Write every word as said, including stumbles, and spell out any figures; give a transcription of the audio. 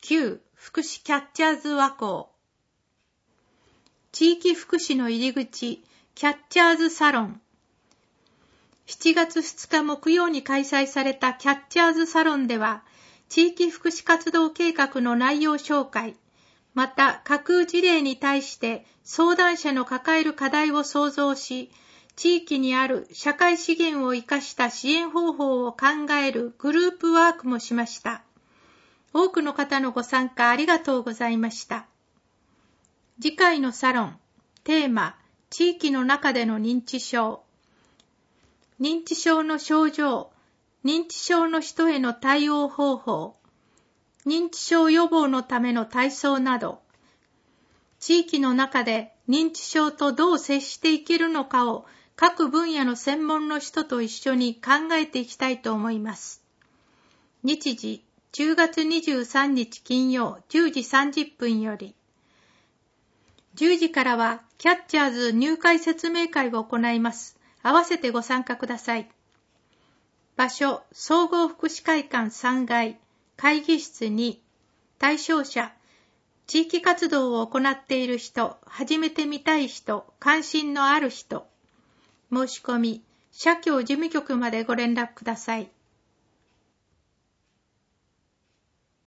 旧福祉キャッチャーズ和光。地域福祉の入り口、キャッチャーズサロン。しちがつふつか木曜に開催されたキャッチャーズサロンでは、地域福祉活動計画の内容紹介、また架空事例に対して相談者の抱える課題を想像し、地域にある社会資源を生かした支援方法を考えるグループワークもしました。多くの方のご参加ありがとうございました。次回のサロン、テーマ、地域の中での認知症。認知症の症状、認知症の人への対応方法、認知症予防のための体操など、地域の中で認知症とどう接していけるのかを各分野の専門の人と一緒に考えていきたいと思います。日時、じゅうがつにじゅうさんにち金曜じゅうじさんじゅっぷんより。じゅうじからはキャッチャーズ入会説明会を行います。合わせてご参加ください。場所、総合福祉会館さんがい、会議室に、対象者、地域活動を行っている人、始めてみたい人、関心のある人。申し込み、社協事務局までご連絡ください。